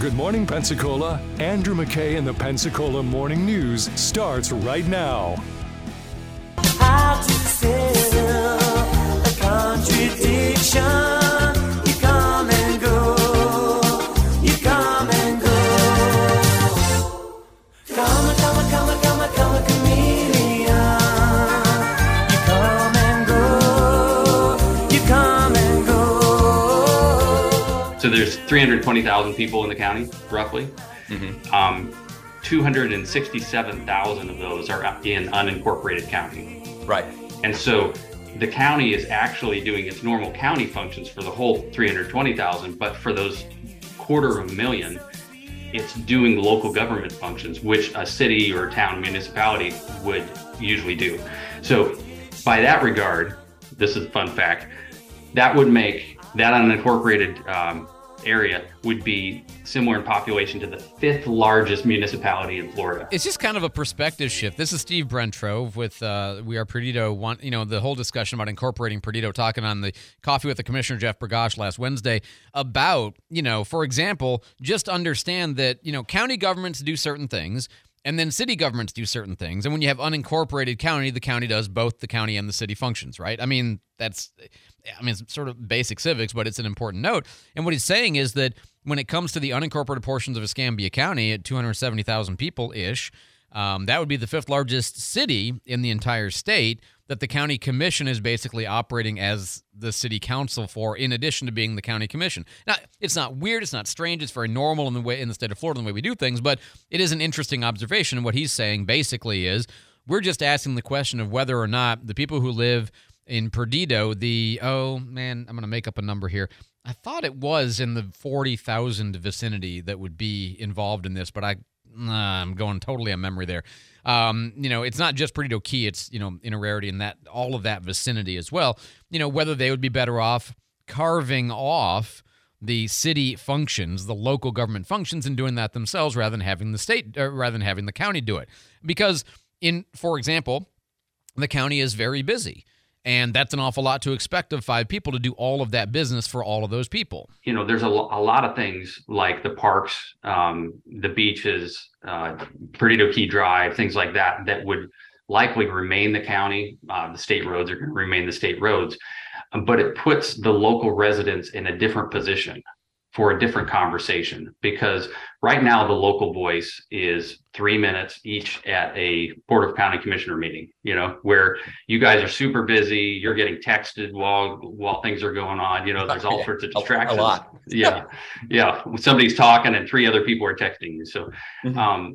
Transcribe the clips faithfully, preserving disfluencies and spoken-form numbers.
Good morning, Pensacola. Andrew McKay and the Pensacola Morning News starts right now. How to sell a contradiction. You come and go. You come and go. Come a, come a, come a, come a, come a chameleon. You come and go. You come and go. So there's three hundred twenty thousand people in the county, roughly. Mm-hmm. Um, two hundred sixty-seven thousand of those are in unincorporated county. Right. And so the county is actually doing its normal county functions for the whole three hundred twenty thousand, but for those quarter of a million, it's doing local government functions, which a city or town municipality would usually do. So by that regard, this is a fun fact, that would make that unincorporated um, area would be similar in population to the fifth largest municipality in Florida. It's just kind of a perspective shift. This is Steve Brentrove with uh, We Are Perdido. One, you know, the whole discussion about incorporating Perdido, talking on the Coffee with the Commissioner, Jeff Bergosh, last Wednesday about, you know, for example, just understand that, you know, county governments do certain things, and then city governments do certain things. And when you have unincorporated county, the county does both the county and the city functions, right? I mean, that's, I mean, it's sort of basic civics, but it's an important note. And what he's saying is that when it comes to the unincorporated portions of Escambia County at two hundred seventy thousand people-ish, um, that would be the fifth largest city in the entire state that the county commission is basically operating as the city council for, in addition to being the county commission. Now, it's not weird, it's not strange, it's very normal in the way in the state of Florida, the way we do things, but it is an interesting observation. And what he's saying basically is we're just asking the question of whether or not the people who live in Perdido, the, oh man, I'm going to make up a number here. I thought it was in the forty thousand vicinity that would be involved in this, but I, nah, I'm going totally on memory there. Um, you know, it's not just Perdido Key, it's, you know, in a rarity in that, all of that vicinity as well. You know, whether they would be better off carving off the city functions, the local government functions, and doing that themselves rather than having the state, or rather than having the county do it. Because in, for example, the county is very busy. And that's an awful lot to expect of five people to do all of that business for all of those people. You know, there's a, lo- a lot of things like the parks, um, the beaches, uh, Perdido Key Drive, things like that, that would likely remain the county. Uh, the state roads are going to remain the state roads. Um, but it puts the local residents in a different position for a different conversation, because right now the local voice is three minutes each at a Board of County Commissioner meeting, you know, where you guys are super busy, you're getting texted while while things are going on, you know, there's all sorts of distractions. A lot. yeah. Yeah. Somebody's talking and three other people are texting you. So mm-hmm. um,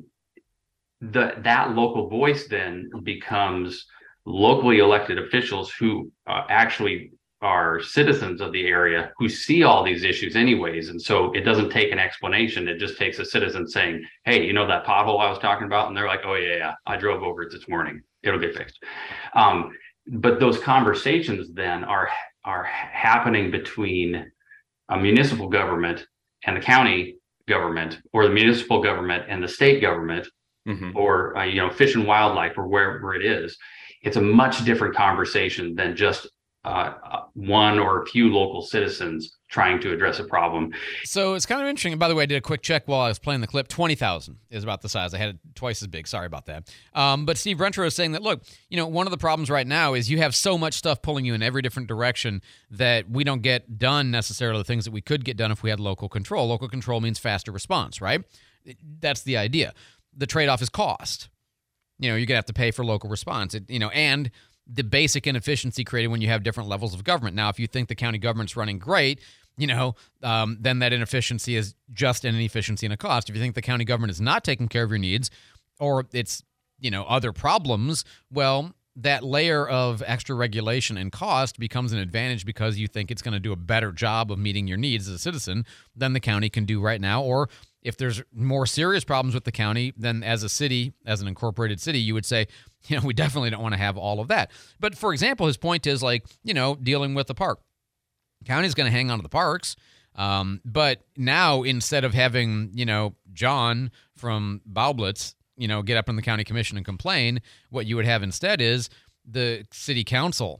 the that local voice then becomes locally elected officials who uh, actually are citizens of the area who see all these issues anyways. And so it doesn't take an explanation. It just takes a citizen saying, hey, you know that pothole I was talking about? And they're like, oh, yeah, yeah, I drove over it this morning. It'll get fixed. Um, but those conversations then are, are happening between a municipal government and the county government, or the municipal government and the state government, mm-hmm. or, uh, you know, Fish and Wildlife, or wherever it is. It's a much different conversation than just Uh, one or a few local citizens trying to address a problem. So it's kind of interesting. And by the way, I did a quick check while I was playing the clip. twenty thousand is about the size. I had it twice as big. Sorry about that. Um, but Steve Brentrove is saying that, look, you know, one of the problems right now is you have so much stuff pulling you in every different direction that we don't get done necessarily the things that we could get done if we had local control. Local control means faster response, right? That's the idea. The trade-off is cost. You know, you're going to have to pay for local response, it, you know, and the basic inefficiency created when you have different levels of government. Now, if you think the county government's running great, you know, um, then that inefficiency is just an inefficiency and a cost. If you think the county government is not taking care of your needs, or it's, you know, other problems, well, that layer of extra regulation and cost becomes an advantage because you think it's going to do a better job of meeting your needs as a citizen than the county can do right now. Or if there's more serious problems with the county, then as a city, as an incorporated city, you would say, you know, we definitely don't want to have all of that. But for example, his point is like, you know, dealing with the park. County's going to hang on to the parks. Um, but now instead of having, you know, John from Baublitz, you know, get up in the county commission and complain, what you would have instead is the city council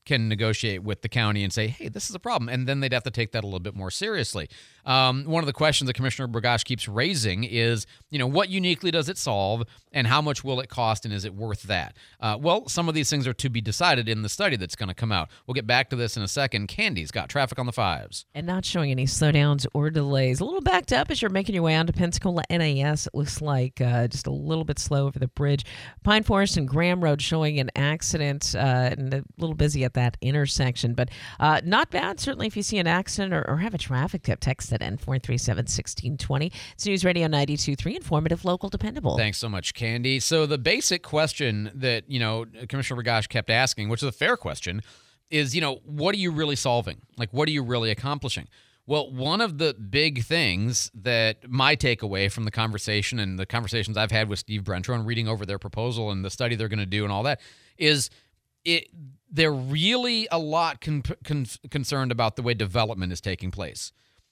can negotiate with the county and say, hey, this is a problem. And then they'd have to take that a little bit more seriously. Um, one of the questions that Commissioner Burgash keeps raising is, you know, what uniquely does it solve and how much will it cost and is it worth that? Uh, well, some of these things are to be decided in the study that's going to come out. We'll get back to this in a second. Candy's got traffic on the fives. And not showing any slowdowns or delays. A little backed up as you're making your way onto Pensacola N A S. It looks like uh, just a little bit slow over the bridge. Pine Forest and Graham Road showing an accident uh, and a little busy at that intersection. But uh, not bad, certainly, if you see an accident or, or have a traffic tip. Text that in four three seven, one six two zero. It's News Radio ninety-two point three, informative, local, dependable. Thanks so much, Candy. So the basic question that, you know, Commissioner Burgash kept asking, which is a fair question, is, you know, what are you really solving? Like, what are you really accomplishing? Well, one of the big things that my takeaway from the conversation and the conversations I've had with Steve Brentro and reading over their proposal and the study they're going to do and all that is it they're really a lot con- con- concerned about the way development is taking place.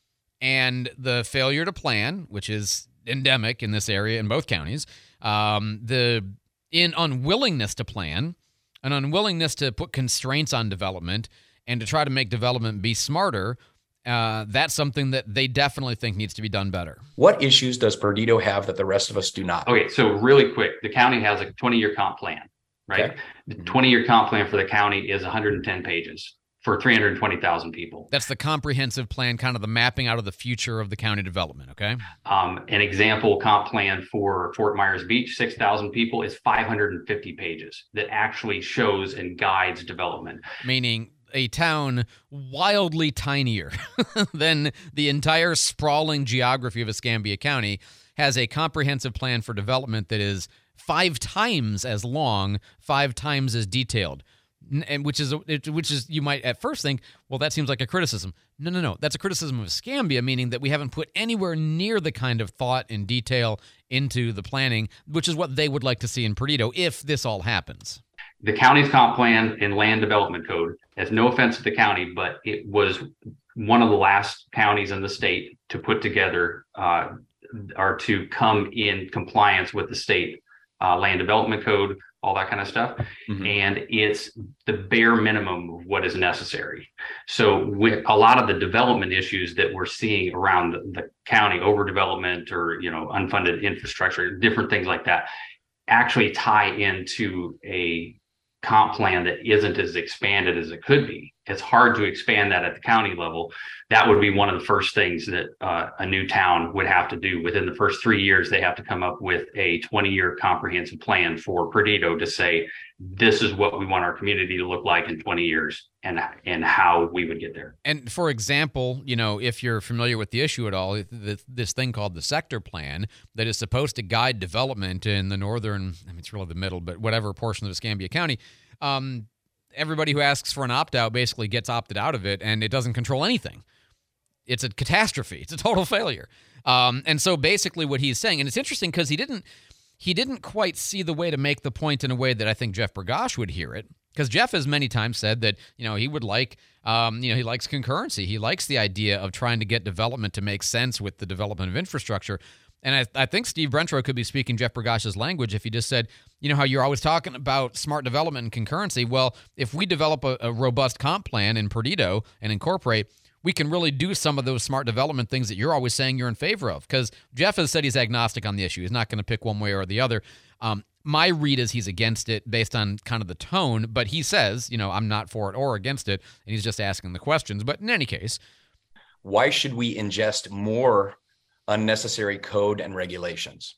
And the failure to plan, which is endemic in this area in both counties, um, the in unwillingness to plan, an unwillingness to put constraints on development and to try to make development be smarter, uh, that's something that they definitely think needs to be done better. What issues does Perdido have that the rest of us do not? Okay, so really quick, the county has a twenty-year comp plan, right? Okay. The twenty-year comp plan for the county is one hundred ten pages for three hundred twenty thousand people. That's the comprehensive plan, kind of the mapping out of the future of the county development, okay? Um, an example comp plan for Fort Myers Beach, six thousand people, is five hundred fifty pages that actually shows and guides development. Meaning a town wildly tinier than the entire sprawling geography of Escambia County has a comprehensive plan for development that is five times as long, five times as detailed. And which is which is you might at first think, well, that seems like a criticism. No, no, no. That's a criticism of Escambia, meaning that we haven't put anywhere near the kind of thought and detail into the planning, which is what they would like to see in Perdido if this all happens. The county's comp plan and land development code, has no offense to the county, but it was one of the last counties in the state to put together uh, or to come in compliance with the state uh, land development code, all that kind of stuff. Mm-hmm. And it's the bare minimum of what is necessary. So with a lot of the development issues that we're seeing around the, the county, overdevelopment or, you know, unfunded infrastructure, different things like that, actually tie into a comp plan that isn't as expanded as it could be. It's hard to expand that at the county level. That would be one of the first things that uh, a new town would have to do. Within the first three years, they have to come up with a twenty-year comprehensive plan for Perdido to say, this is what we want our community to look like in twenty years and, and how we would get there. And for example, you know, if you're familiar with the issue at all, this thing called the sector plan that is supposed to guide development in the northern, I mean, it's really the middle, but whatever portion of Escambia County, um, everybody who asks for an opt-out basically gets opted out of it, and it doesn't control anything. It's a catastrophe. It's a total failure. Um, and so basically what he's saying, and it's interesting because he didn't he didn't quite see the way to make the point in a way that I think Jeff Burgash would hear it, because Jeff has many times said that, you know, he would like, um, you know, he likes concurrency. He likes the idea of trying to get development to make sense with the development of infrastructure. And I, I think Steve Brentro could be speaking Jeff Burgash's language if he just said, you know, how you're always talking about smart development and concurrency. Well, if we develop a, a robust comp plan in Perdido and incorporate, we can really do some of those smart development things that you're always saying you're in favor of. Because Jeff has said he's agnostic on the issue. He's not going to pick one way or the other. Um, my read is he's against it based on kind of the tone, but he says, you know, I'm not for it or against it, and he's just asking the questions. But in any case, why should we ingest more unnecessary code and regulations?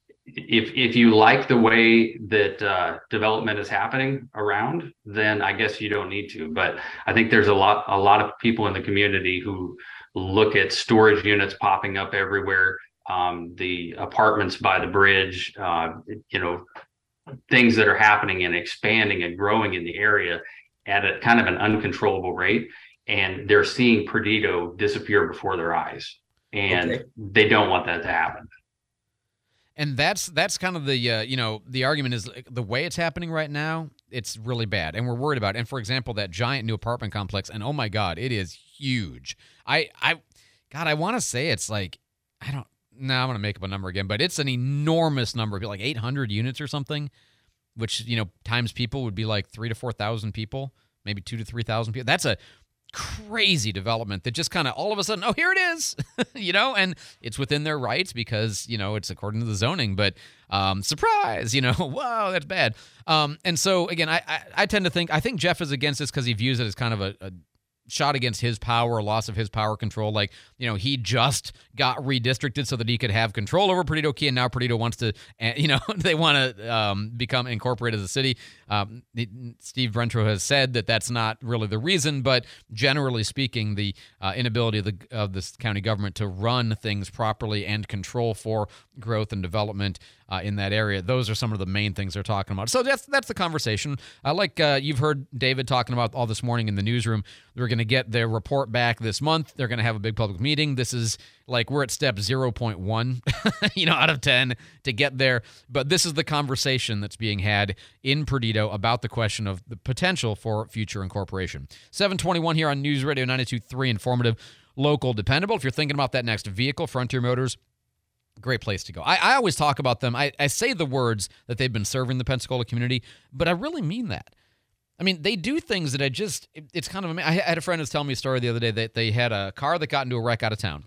If if you like the way that uh, development is happening around, then I guess you don't need to. But I think there's a lot a lot of people in the community who look at storage units popping up everywhere, um, the apartments by the bridge, uh, you know, things that are happening and expanding and growing in the area at a kind of an uncontrollable rate, and they're seeing Perdido disappear before their eyes, and okay. they don't want that to happen. And that's that's kind of the, uh, you know, the argument is the way it's happening right now, it's really bad. And we're worried about it. And for example, that giant new apartment complex, and oh my God, it is huge. I, I God, I want to say it's like, I don't, no, I'm going to make up a number again, but it's an enormous number, like eight hundred units or something, which, you know, times people would be like three to four thousand people. maybe two to three thousand people. That's a crazy development that just kind of all of a sudden, oh, here it is, you know, and it's within their rights because, you know, it's according to the zoning, but um, surprise, you know, whoa, that's bad. Um, and so, again, I, I, I tend to think, I think Jeff is against this because he views it as kind of a, a shot against his power, a loss of his power control. Like, you know, he just got redistricted so that he could have control over Perdido Key, and now Perdido wants to, you know, they want to um, become incorporated as a city. Um, Steve Brentro has said that that's not really the reason, but generally speaking, the uh, inability of the of this county government to run things properly and control for growth and development uh, in that area, those are some of the main things they're talking about. So that's that's the conversation. Uh, like uh, you've heard David talking about all this morning in the newsroom, they're going to get their report back this month. They're going to have a big public meeting. This is like we're at step zero point one, you know, out of ten to get there. But this is the conversation that's being had in Perdido about the question of the potential for future incorporation. seven twenty-one here on News Radio ninety-two point three, informative, local, dependable. If you're thinking about that next vehicle, Frontier Motors, great place to go. I, I always talk about them. I, I say the words that they've been serving the Pensacola community, but I really mean that. I mean, they do things that I just, it, it's kind of, I had a friend who was telling me a story the other day that they had a car that got into a wreck out of town.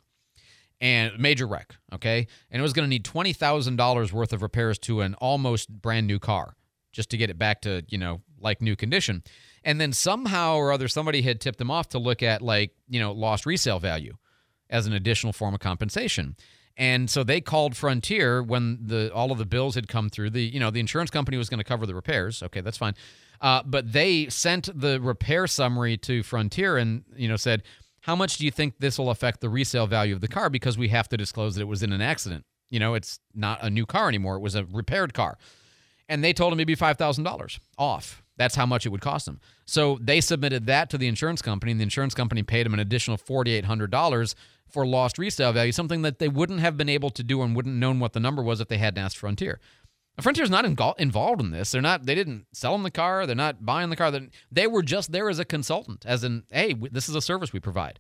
And major wreck, okay? And it was going to need twenty thousand dollars worth of repairs to an almost brand new car just to get it back to, you know, like new condition. And then somehow or other, somebody had tipped them off to look at, like, you know, lost resale value as an additional form of compensation. And so they called Frontier when the all of the bills had come through. The, you know, the insurance company was going to cover the repairs. Okay, that's fine. Uh, but they sent the repair summary to Frontier and, you know, said, how much do you think this will affect the resale value of the car? Because we have to disclose that it was in an accident. You know, it's not a new car anymore. It was a repaired car. And they told him it'd be five thousand dollars off. That's how much it would cost them. So they submitted that to the insurance company, and the insurance company paid them an additional four thousand eight hundred dollars for lost resale value, something that they wouldn't have been able to do and wouldn't have known what the number was if they hadn't asked Frontier. Frontier's not in- involved in this. They're not. They didn't sell them the car. They're not buying the car. They're, they were just there as a consultant, as in, hey, this is a service we provide.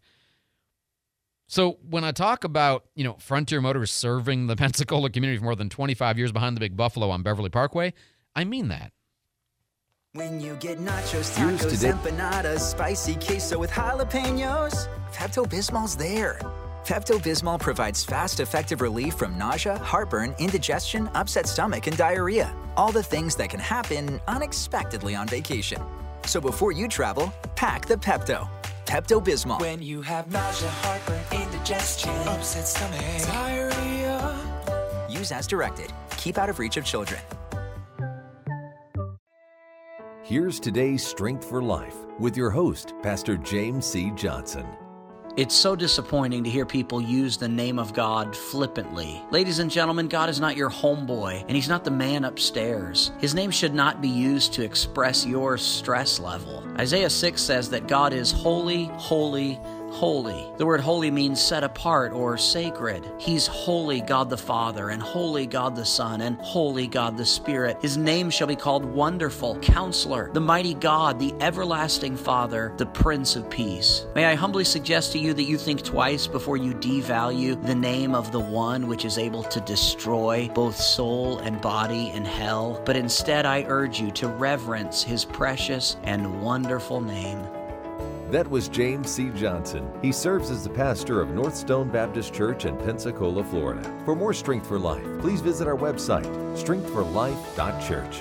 So when I talk about, you know, Frontier Motors serving the Pensacola community for more than twenty-five years behind the Big Buffalo on Beverly Parkway, I mean that. When you get nachos, tacos, empanadas, spicy queso with jalapenos, Pepto-Bismol's there. Pepto-Bismol provides fast, effective relief from nausea, heartburn, indigestion, upset stomach, and diarrhea. All the things that can happen unexpectedly on vacation. So before you travel, pack the Pepto. Pepto-Bismol. When you have nausea, heartburn, indigestion, upset stomach, diarrhea. Use as directed. Keep out of reach of children. Here's today's Strength for Life with your host, Pastor James C. Johnson. It's so disappointing to hear people use the name of God flippantly. Ladies and gentlemen, God is not your homeboy, and He's not the man upstairs. His name should not be used to express your stress level. Isaiah six says that God is holy, holy, holy. The word holy means set apart or sacred. He's holy God the Father, and holy God the Son, and holy God the Spirit. His name shall be called Wonderful, Counselor, the Mighty God, the Everlasting Father, the Prince of Peace. May I humbly suggest to you that you think twice before you devalue the name of the one which is able to destroy both soul and body in hell, but instead I urge you to reverence His precious and wonderful name. That was James C. Johnson. He serves as the pastor of North Stone Baptist Church in Pensacola, Florida. For more Strength for Life, please visit our website, strength for life dot church.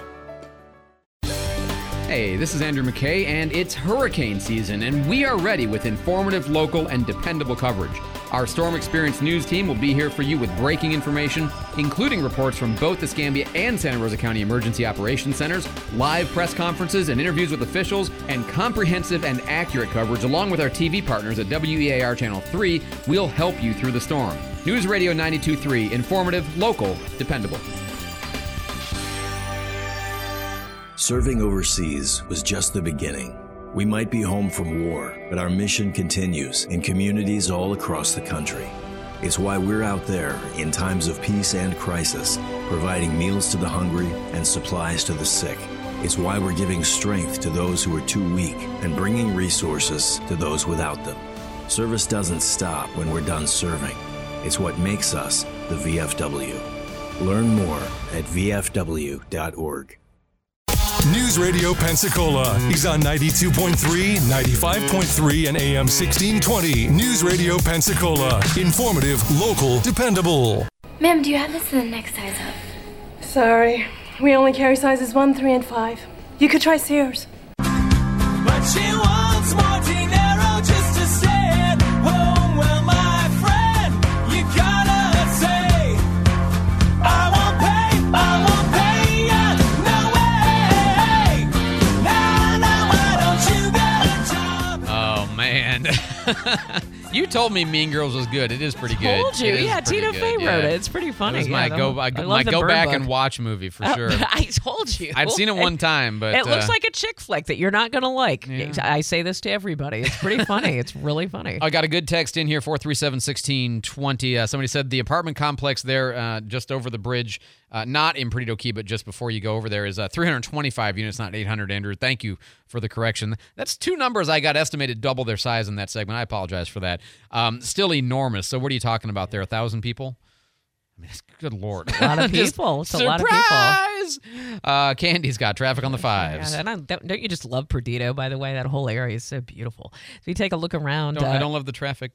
Hey, this is Andrew McKay, and it's hurricane season, and we are ready with informative, local, and dependable coverage. Our Storm Experience news team will be here for you with breaking information, including reports from both the Escambia and Santa Rosa County Emergency Operations Centers, live press conferences and interviews with officials, and comprehensive and accurate coverage along with our T V partners at W E A R Channel three. We'll help you through the storm. News Radio ninety-two point three, informative, local, dependable. Serving overseas was just the beginning. We might be home from war, but our mission continues in communities all across the country. It's why we're out there in times of peace and crisis, providing meals to the hungry and supplies to the sick. It's why we're giving strength to those who are too weak and bringing resources to those without them. Service doesn't stop when we're done serving. It's what makes us the V F W. Learn more at V F W dot org. News Radio Pensacola. He's on ninety-two point three, ninety-five point three, and A M sixteen twenty. News Radio Pensacola. Informative, local, dependable. Ma'am, do you have this in the next size up? Sorry, we only carry sizes one, three, and five. You could try Sears. But she wants more dinero just to stay at home. Well, my friend, you gotta say, I won't pay, I won't pay ya, no way. Now, now, why don't you get a job? Oh, man. You told me Mean Girls was good. It is pretty good. Told you. It is Yeah, pretty Tina good. Fey Yeah. wrote it. It's pretty funny. It was Yeah, my the go, whole- I, I love my the go Bird back Book. and watch movie for Uh, sure. I told you. I'd seen it one time, but it looks uh, like a chick flick that you're not going to like. Yeah. I say this to everybody. It's pretty funny. It's really funny. I got a good text in here, four three seven, one six two zero. Uh, somebody said the apartment complex there uh, just over the bridge, uh, not in Perdido Key, but just before you go over there, is uh, three hundred twenty-five units, not eight hundred, Andrew. Thank you for the correction. That's two numbers I got estimated double their size in that segment. I apologize for that. Um, still enormous. So what are you talking about there, a thousand people? I mean, good Lord. A lot of Just people. It's a lot of people. surprise! Uh, Candy's got traffic on the fives. Yeah, and I, don't, don't you just love Perdido, by the way? That whole area is so beautiful. If you take a look around. Don't- uh, I don't love the traffic.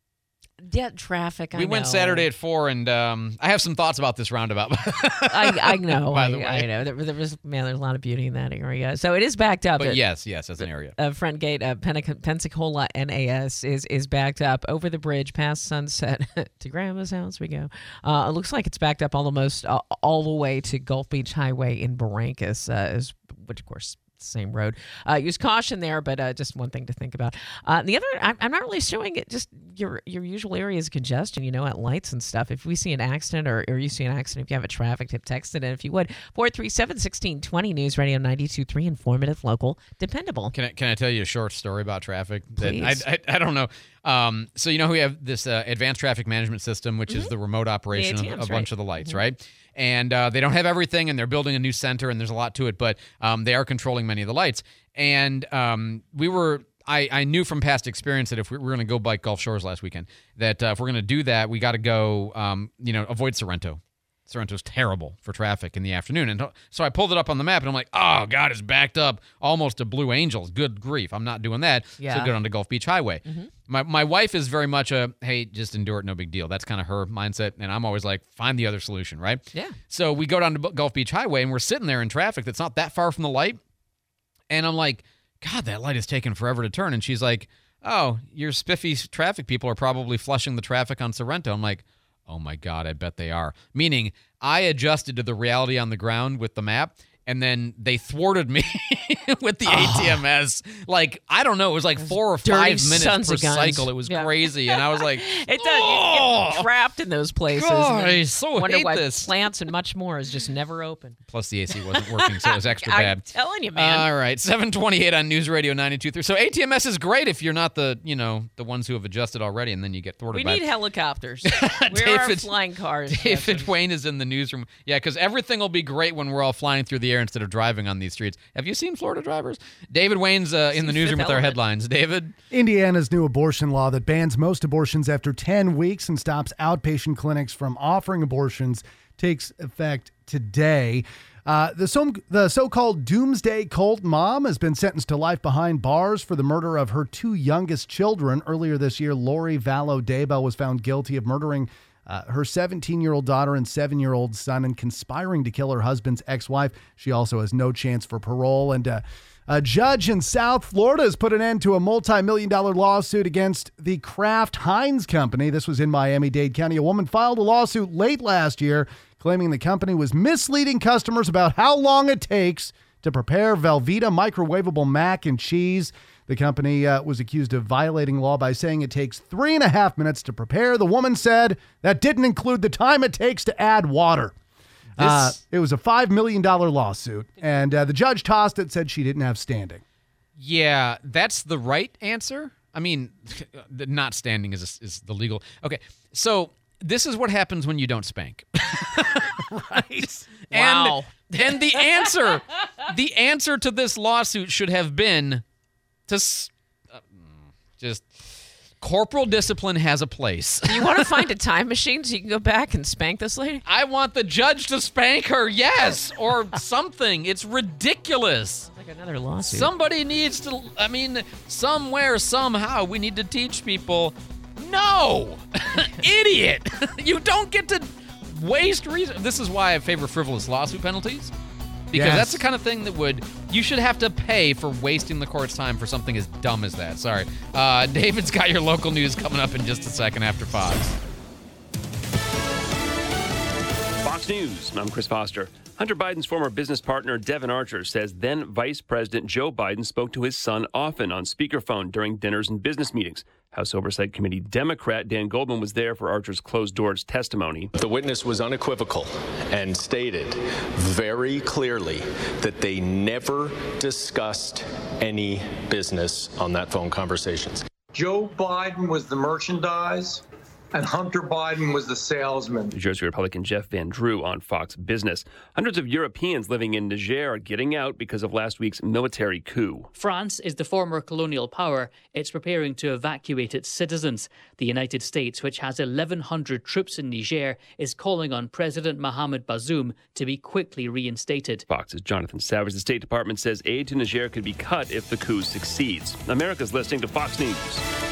Yeah, traffic. I We went know. Saturday at four, and um, I have some thoughts about this roundabout. I, I know. By I, the way. I know. There, there was man. There's a lot of beauty in that area. So it is backed up. But It- yes, yes, that's an area. Uh, front gate of Pen- Pensacola N A S is is backed up over the bridge past Sunset to Grandma's house. We go. Uh, it looks like it's backed up almost uh, all the way to Gulf Beach Highway in Barrancas, uh, is, which of course. Same road. Uh, use caution there, but uh, just one thing to think about. Uh, the other, I'm, I'm not really showing it. Just your your usual areas of congestion. You know, at lights and stuff. If we see an accident, or, or you see an accident, if you have a traffic tip, text it in. If you would, four three seven, one six two zero. News Radio ninety-two point three, informative, local, dependable. Can I can I tell you a short story about traffic? That Please. I, I I don't know. Um, so you know we have this uh, advanced traffic management system, which is the remote operation A T of Ms, a bunch right. of the lights, Mhm. right? And uh, they don't have everything, and they're building a new center, and there's a lot to it, but um, they are controlling many of the lights. And um, we were. I, I knew from past experience that if we were going to go bike Gulf Shores last weekend, that uh, if we're going to do that, we got to go, um, you know, avoid Sorrento. Sorrento's terrible for traffic in the afternoon. And so I pulled it up on the map, and I'm like, oh, God, it's backed up almost to Blue Angels. Good grief. I'm not doing that. Yeah. So go down to Gulf Beach Highway. Mhm. My my wife is very much a, hey, just endure it, no big deal. That's kind of her mindset. And I'm always like, find the other solution, right? Yeah. So we go down to Gulf Beach Highway, and we're sitting there in traffic that's not that far from the light. And I'm like, God, that light is taking forever to turn. And she's like, oh, your spiffy traffic people are probably flushing the traffic on Sorrento. I'm like, oh my God, I bet they are. Meaning I adjusted to the reality on the ground with the map, and then they thwarted me with the Oh. A T M S. Like, I don't know, it was like four or Dirty five minutes sons per of guns. cycle. It was Yeah. crazy. And I was like, It does. Oh! You get trapped in those places. God, and then I so wonder hate why this. plants and much more is just never open. plus the A C wasn't working, so it was extra I'm bad. telling you, man. All right, seven twenty-eight on News Radio ninety-two point three. So A T M S is great if you're not the, you know, the ones who have adjusted already, and then you get thwarted we by need it. helicopters. We're our David- flying cars. David Wayne is in the newsroom. Yeah, because everything will be great when we're all flying through the air instead of driving on these streets. Have you seen Florida drivers? David Wayne's uh, in the Seen newsroom Fifth with our Element. headlines. David? Indiana's new abortion law that bans most abortions after ten weeks and stops outpatient clinics from offering abortions takes effect today. Uh, the, so, the so-called doomsday cult mom has been sentenced to life behind bars for the murder of her two youngest children. Earlier this year, Lori Vallow Daybell was found guilty of murdering uh, her seventeen-year-old daughter and seven-year-old son and conspiring to kill her husband's ex-wife. She also has no chance for parole. And uh, a judge in South Florida has put an end to a multi-million dollar lawsuit against the Kraft Heinz Company. This was in Miami-Dade County. A woman filed a lawsuit late last year claiming the company was misleading customers about how long it takes to prepare Velveeta microwavable mac and cheese. The company uh, was accused of violating law by saying it takes three and a half minutes to prepare. The woman said that didn't include the time it takes to add water. Uh, it was a five million dollars lawsuit, and uh, the judge tossed it, said she didn't have standing. Yeah, that's the right answer. I mean, the not standing is is the legal. Okay, so this is what happens when you don't spank. Right. And, Wow. and the answer, the answer to this lawsuit should have been to s- uh, just corporal discipline has a place. You want to find a time machine so you can go back and spank this lady? I want the judge to spank her, yes, or something. It's ridiculous. Like another lawsuit. Somebody needs to, I mean, somewhere, somehow, we need to teach people, no, idiot. You don't get to waste reason. This is why I favor frivolous lawsuit penalties. Because Yes. that's the kind of thing that would, you should have to pay for wasting the court's time for something as dumb as that. Sorry. Uh, David's got your local news coming up in just a second after Fox. Fox News, I'm Chris Foster. Hunter Biden's former business partner, Devin Archer, says then Vice President Joe Biden spoke to his son often on speakerphone during dinners and business meetings. House Oversight Committee Democrat Dan Goldman was there for Archer's closed-doors testimony. The witness was unequivocal and stated very clearly that they never discussed any business on that phone conversations. Joe Biden was the merchandise, and Hunter Biden was the salesman. New Jersey Republican Jeff Van Drew on Fox Business. Hundreds of Europeans living in Niger are getting out because of last week's military coup. France is the former colonial power. It's preparing to evacuate its citizens. The United States, which has eleven hundred troops in Niger, is calling on President Mohamed Bazoum to be quickly reinstated. Fox's Jonathan Savage. The State Department says aid to Niger could be cut if the coup succeeds. America's listening to Fox News.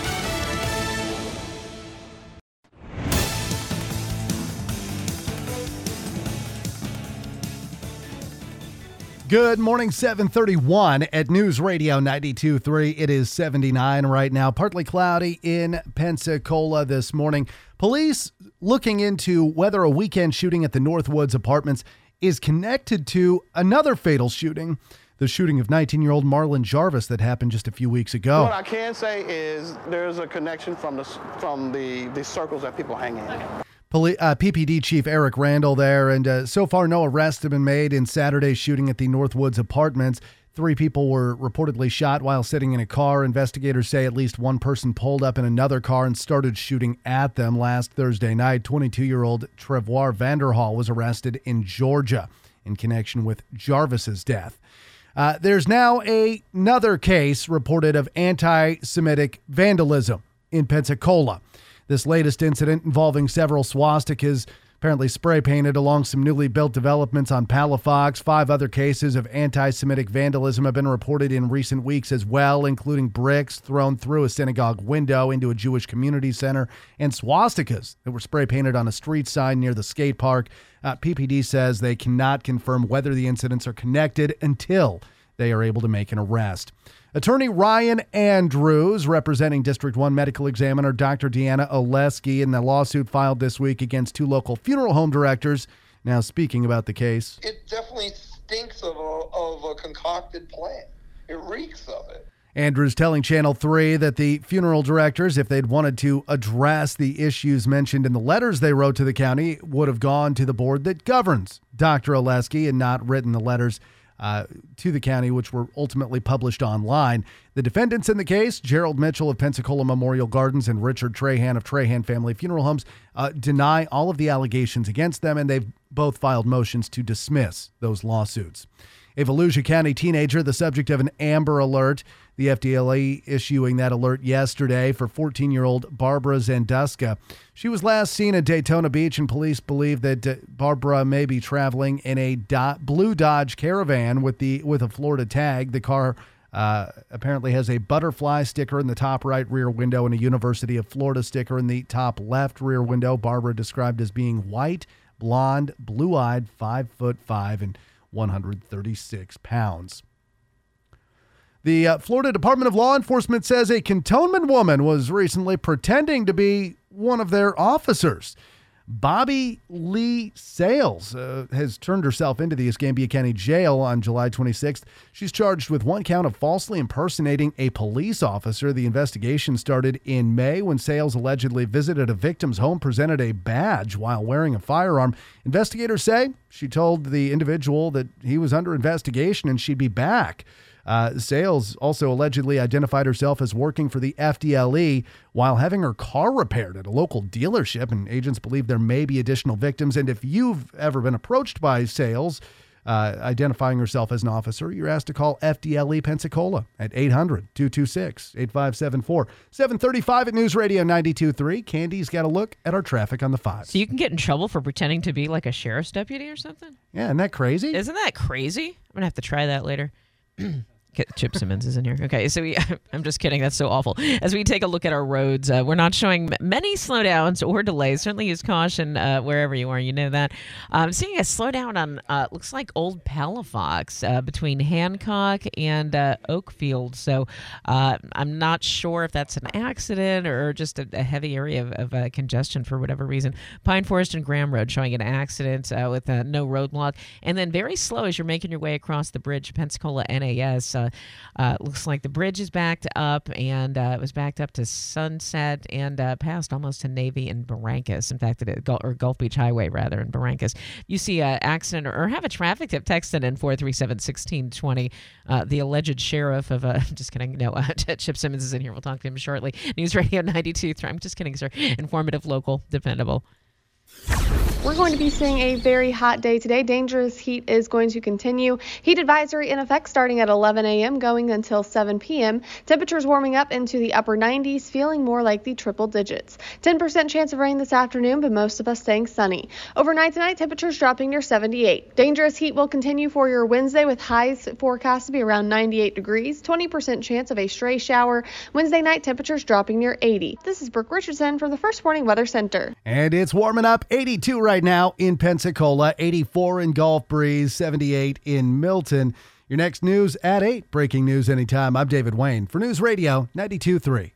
Good morning, seven thirty-one at News Radio ninety-two point three. It is seventy-nine right now, partly cloudy in Pensacola this morning. Police looking into whether a weekend shooting at the Northwoods Apartments is connected to another fatal shooting, the shooting of nineteen-year-old Marlon Jarvis that happened just a few weeks ago. What I can say is there's a connection from the from the, the circles that people hang in. Poli- uh, P P D Chief Eric Randall there, and uh, so far no arrests have been made in Saturday's shooting at the Northwoods Apartments. Three people were reportedly shot while sitting in a car. Investigators say at least one person pulled up in another car and started shooting at them last Thursday night. twenty-two-year-old Trevoir Vanderhall was arrested in Georgia in connection with Jarvis's death. Uh, there's now a, another case reported of anti-Semitic vandalism in Pensacola. This latest incident involving several swastikas apparently spray painted along some newly built developments on Palafox. Five other cases of anti-Semitic vandalism have been reported in recent weeks as well, including bricks thrown through a synagogue window into a Jewish community center and swastikas that were spray painted on a street sign near the skate park. Uh, P P D says they cannot confirm whether the incidents are connected until they are able to make an arrest. Attorney Ryan Andrews, representing District one Medical Examiner Doctor Deanna Oleski in the lawsuit filed this week against two local funeral home directors, now speaking about the case. It definitely stinks of a, of a concocted plan. It reeks of it. Andrews telling Channel three that the funeral directors, if they'd wanted to address the issues mentioned in the letters they wrote to the county, would have gone to the board that governs Doctor Oleski and not written the letters Uh, to the county, which were ultimately published online. The defendants in the case, Gerald Mitchell of Pensacola Memorial Gardens and Richard Trahan of Trahan Family Funeral Homes, uh, deny all of the allegations against them, and they've both filed motions to dismiss those lawsuits. A Volusia County teenager, the subject of an Amber Alert, the F D L E issuing that alert yesterday for fourteen-year-old Barbara Zanduska. She was last seen at Daytona Beach, and police believe that uh, Barbara may be traveling in a do- blue Dodge Caravan with the with a Florida tag. The car uh, apparently has a butterfly sticker in the top right rear window and a University of Florida sticker in the top left rear window. Barbara described as being white, blonde, blue-eyed, five foot five, and one hundred thirty-six pounds. The uh, Florida Department of Law Enforcement says a cantonment woman was recently pretending to be one of their officers. Bobby Lee Sales uh, has turned herself into the Escambia County Jail on July twenty-sixth. She's charged with one count of falsely impersonating a police officer. The investigation started in May when Sales allegedly visited a victim's home, presented a badge while wearing a firearm. Investigators say she told the individual that he was under investigation and she'd be back. Uh, Sales also allegedly identified herself as working for the F D L E while having her car repaired at a local dealership, and agents believe there may be additional victims. And if you've ever been approached by Sales uh, identifying yourself as an officer, you're asked to call F D L E Pensacola at eight hundred, two two six, eight five seven four. seven thirty-five at News Radio ninety-two point three. Candy's got a look at our traffic on the five. So you can get in trouble for pretending to be like a sheriff's deputy or something? Yeah, isn't that crazy? Isn't that crazy? I'm going to have to try that later. Chip Simmons is in here. Okay, so we, I'm just kidding. That's so awful. As we take a look at our roads, uh, we're not showing many slowdowns or delays. Certainly use caution uh, wherever you are. You know that. I'm um, seeing a slowdown on, uh, looks like Old Palafox uh, between Hancock and uh, Oakfield. So uh, I'm not sure if that's an accident or just a, a heavy area of, of uh, congestion for whatever reason. Pine Forest and Graham Road showing an accident uh, with uh, no roadblock. And then very slow as you're making your way across the bridge, Pensacola N A S. Uh, Uh, looks like the bridge is backed up, and uh, it was backed up to Sunset and uh, past almost to Navy and Barrancas. In fact, it Gul- or Gulf Beach Highway, rather, in Barrancas. You see an accident or, or have a traffic tip, text it in four three seven, one six two zero. Uh, the alleged sheriff of, uh, just kidding, no, uh, Chip Simmons is in here. We'll talk to him shortly. News Radio ninety-two point three. I'm just kidding, sir. Informative, local, dependable. We're going to be seeing a very hot day today. Dangerous heat is going to continue. Heat advisory in effect starting at eleven a.m. going until seven p.m. Temperatures warming up into the upper nineties, feeling more like the triple digits. ten percent chance of rain this afternoon, but most of us staying sunny. Overnight tonight, temperatures dropping near seventy-eight. Dangerous heat will continue for your Wednesday with highs forecast to be around ninety-eight degrees, twenty percent chance of a stray shower. Wednesday night, temperatures dropping near eighty. This is Brooke Richardson from the First Warning Weather Center. And it's warming up, eighty-two right now in Pensacola, eighty-four in Gulf Breeze, seventy-eight in Milton. Your next news at eight. Breaking news anytime. I'm David Wayne for News Radio ninety-two point three.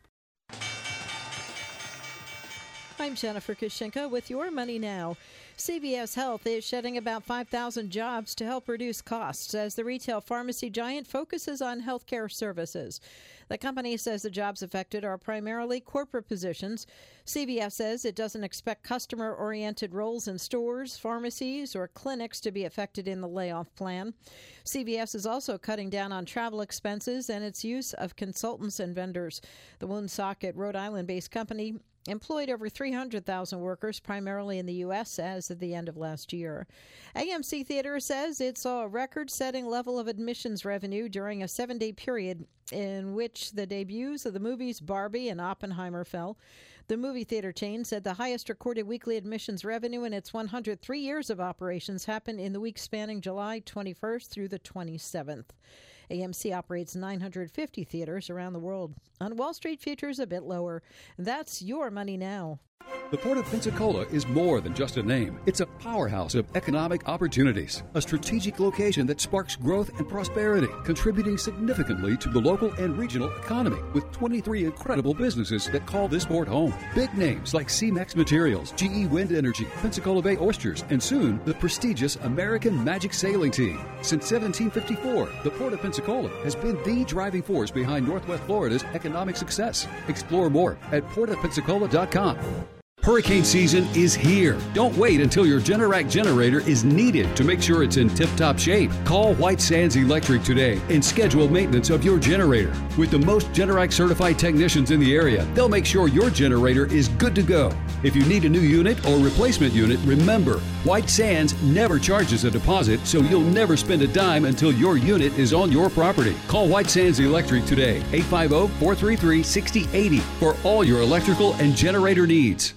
I'm Jennifer Kushinka with Your Money Now. C V S Health is shedding about five thousand jobs to help reduce costs as the retail pharmacy giant focuses on healthcare services. The company says the jobs affected are primarily corporate positions. C V S says it doesn't expect customer-oriented roles in stores, pharmacies, or clinics to be affected in the layoff plan. C V S is also cutting down on travel expenses and its use of consultants and vendors. The Woonsocket, Rhode Island-based company employed over three hundred thousand workers, primarily in the U S, as of the end of last year. A M C Theater says it saw a record-setting level of admissions revenue during a seven-day period in which the debuts of the movies Barbie and Oppenheimer fell. The movie theater chain said the highest recorded weekly admissions revenue in its one hundred three years of operations happened in the week spanning July twenty-first through the twenty-seventh. A M C operates nine hundred fifty theaters around the world. On Wall Street, futures a bit lower. That's Your Money Now. The Port of Pensacola is more than just a name. It's a powerhouse of economic opportunities, a strategic location that sparks growth and prosperity, contributing significantly to the local and regional economy with twenty-three incredible businesses that call this port home. Big names like C-Mex Materials, G E Wind Energy, Pensacola Bay Oysters, and soon the prestigious American Magic Sailing Team. Since seventeen fifty-four, the Port of Pensacola has been the driving force behind Northwest Florida's economic success. Explore more at port of pensacola dot com. Hurricane season is here. Don't wait until your Generac generator is needed to make sure it's in tip-top shape. Call White Sands Electric today and schedule maintenance of your generator. With the most Generac certified technicians in the area, they'll make sure your generator is good to go. If you need a new unit or replacement unit, remember, White Sands never charges a deposit, so you'll never spend a dime until your unit is on your property. Call White Sands Electric today, eight five zero, four three three, six zero eight zero, for all your electrical and generator needs.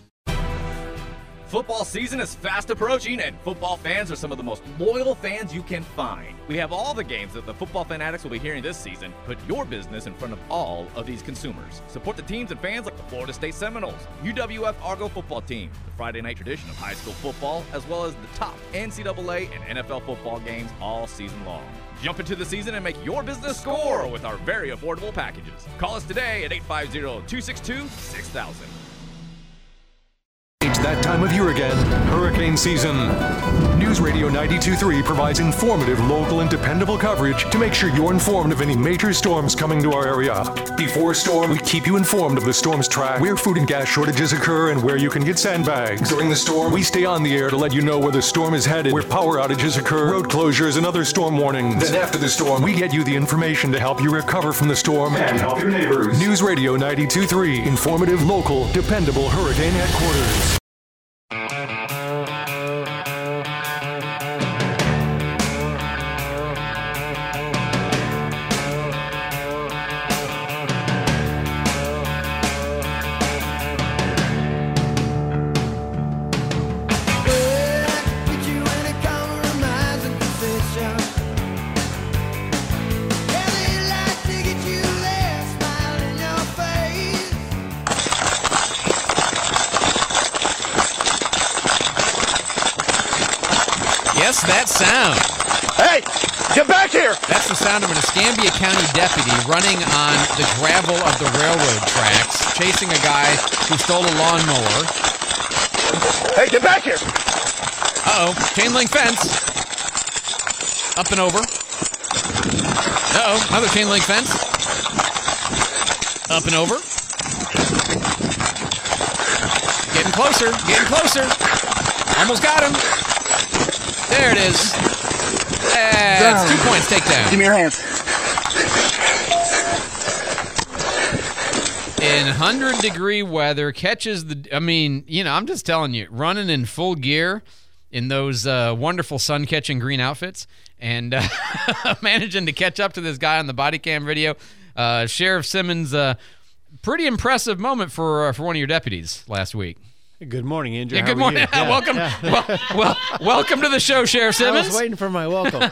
Football season is fast approaching, and football fans are some of the most loyal fans you can find. We have all the games that the football fanatics will be hearing this season. Put your business in front of all of these consumers. Support the teams and fans like the Florida State Seminoles, U W F Argo football team, the Friday night tradition of high school football, as well as the top N C double A and N F L football games all season long. Jump into the season and make your business score with our very affordable packages. Call us today at eight five zero, two six two, six thousand. It's that time of year again, hurricane season. News Radio ninety-two point three provides informative, local, and dependable coverage to make sure you're informed of any major storms coming to our area. Before a storm, we keep you informed of the storm's track, where food and gas shortages occur, and where you can get sandbags. During the storm, we stay on the air to let you know where the storm is headed, where power outages occur, road closures, and other storm warnings. Then after the storm, we get you the information to help you recover from the storm and help your neighbors. News Radio ninety-two point three, informative, local, dependable hurricane headquarters. Yes, that sound. Hey, get back here! That's the sound of an Escambia County deputy running on the gravel of the railroad tracks, chasing a guy who stole a lawnmower. Hey, get back here! Uh-oh, chain link fence. Up and over. Uh-oh, another chain link fence. Up and over. Getting closer, getting closer. Almost got him. There it is. That's two points takedown. Give me your hands. In one hundred degree weather, catches the, I mean, you know, I'm just telling you, running in full gear in those uh, wonderful sun-catching green outfits and uh, managing to catch up to this guy on the body cam video. Uh, Sheriff Simmons, uh, pretty impressive moment for uh, for one of your deputies last week. Good morning, Andrew. Yeah, How good are morning. you? Yeah, welcome, yeah. Well, well, welcome to the show, Sheriff Simmons. I was waiting for my welcome.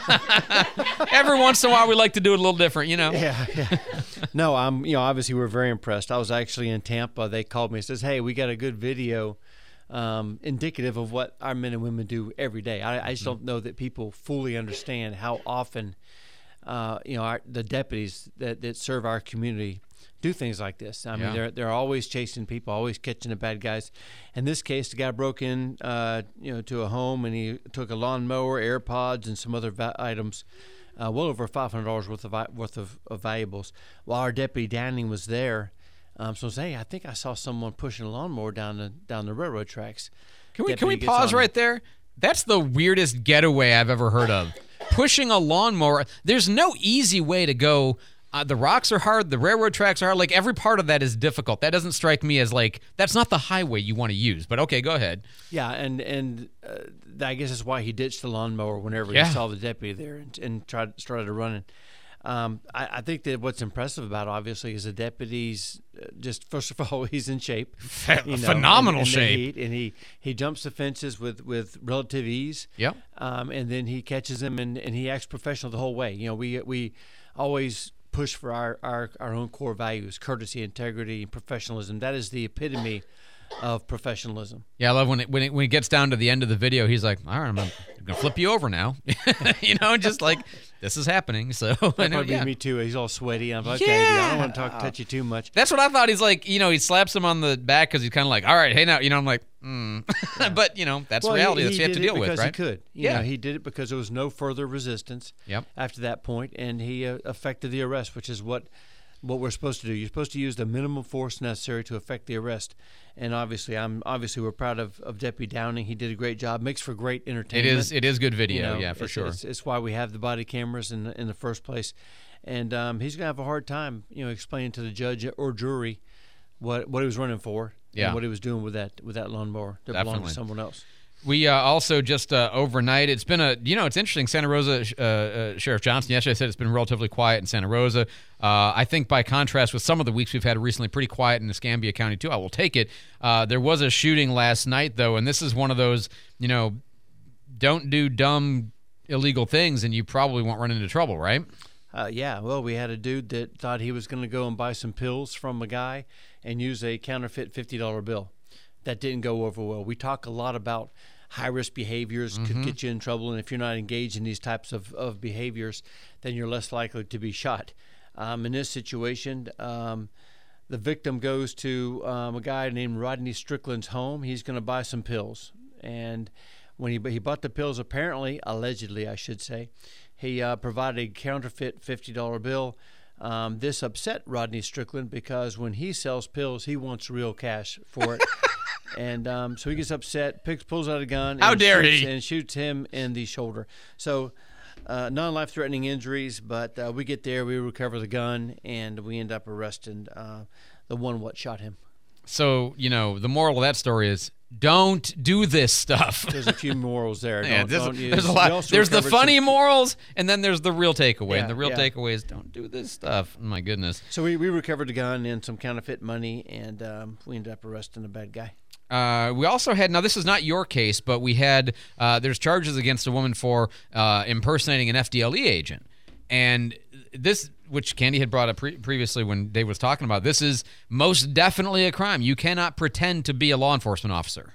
Every once in a while, we like to do it a little different, you know. Yeah, yeah. No, I'm. You know, obviously, we're very impressed. I was actually in Tampa. They called me and says, "Hey, we got a good video, um, indicative of what our men and women do every day." I, I just don't know that people fully understand how often, uh, you know, our, the deputies that, that serve our community do things like this. I mean, Yeah. they're they're always chasing people, always catching the bad guys. In this case, the guy broke in, uh, you know, to a home and he took a lawnmower, AirPods, and some other va- items, uh, well over five hundred dollars worth of vi- worth of, of valuables. While our deputy Downing was there, um, so say, I think I saw someone pushing a lawnmower down the down the railroad tracks. Can we can we Deputy gets pause on right there? That's the weirdest getaway I've ever heard of. Pushing a lawnmower. There's no easy way to go. Uh, the rocks are hard. The railroad tracks are hard. Like, every part of that is difficult. That doesn't strike me as, like, that's not the highway you want to use. But, okay, go ahead. Yeah, and and uh, I guess that's why he ditched the lawnmower whenever Yeah. he saw the deputy there and, and tried started running. Um, I, I think that what's impressive about it, obviously, is the deputy's uh, just, first of all, he's in shape. you know, Phenomenal in, in the shape. heat, and he, he jumps the fences with, with relative ease. Yep. Um, and then he catches him, and, and he acts professional the whole way. You know, we we always push for our, our, our own core values: courtesy, integrity, and professionalism. That is the epitome of professionalism. Yeah, I love when it, when it when it gets down to the end of the video, he's like, all right, I'm going to flip you over now. you know, just like, this is happening. So, That I know, probably yeah. me too. He's all sweaty. I'm like, okay, Yeah. I don't want to talk, touch you too much. That's what I thought. He's like, you know, he slaps him on the back because he's kind of like, all right, hey, now, you know, I'm like, mm. But, you know, that's Well, reality. He, that's he what you have to did it deal with, because right? he could. You Yeah. know, he did it because there was no further resistance. Yep. After that point, and he uh, effected the arrest, which is what what we're supposed to do. You're supposed to use the minimum force necessary to effect the arrest. And obviously, I'm obviously we're proud of, of Deputy Downing. He did a great job. Makes for great entertainment. It is- it is good video, You know, yeah, for it's, sure. It's, it's why we have the body cameras in the, in the first place. And um, he's gonna have a hard time, you know, explaining to the judge or jury what what he was running for Yeah. and what he was doing with that with that lawnmower that belonged Definitely. to someone else. We uh, also just uh, overnight, it's been a, you know, it's interesting. Santa Rosa uh, uh, Sheriff Johnson yesterday said it's been relatively quiet in Santa Rosa. Uh, I think by contrast with some of the weeks we've had recently, pretty quiet in Escambia County too. I will take it. Uh, there was a shooting last night, though, and this is one of those, you know, don't do dumb, illegal things and you probably won't run into trouble, right? Uh, yeah, well, we had a dude that thought he was going to go and buy some pills from a guy and use a counterfeit fifty dollar bill. That didn't go over well. We talk a lot about high-risk behaviors could Mhm. get you in trouble, and if you're not engaged in these types of, of behaviors, then you're less likely to be shot. Um, in this situation, um, the victim goes to um, a guy named Rodney Strickland's home. He's going to buy some pills, and when he he bought the pills, apparently, allegedly, I should say, he uh, provided a counterfeit fifty dollar bill. Um, this upset Rodney Strickland because when he sells pills, he wants real cash for it. And um, so he gets upset, picks, pulls out a gun, How and dare shoots, he. and shoots him in the shoulder. So uh, non-life-threatening injuries, but uh, we get there, we recover the gun, and we end up arresting uh, the one what shot him. So, you know, the moral of that story is don't do this stuff. There's a few morals there. Yeah, Don't- there's, don't use- there's a we lot. also There's the recovered funny some- morals, and then there's the real takeaway. Yeah, and the real yeah. takeaway is don't do this stuff. My goodness. So we, we recovered the gun and some counterfeit money, and um, we ended up arresting the bad guy. Uh, we also had, now this is not your case, but we had, uh, there's charges against a woman for uh, impersonating an F D L E agent. And this, which Candy had brought up pre- previously when Dave was talking about, this is most definitely a crime. You cannot pretend to be a law enforcement officer.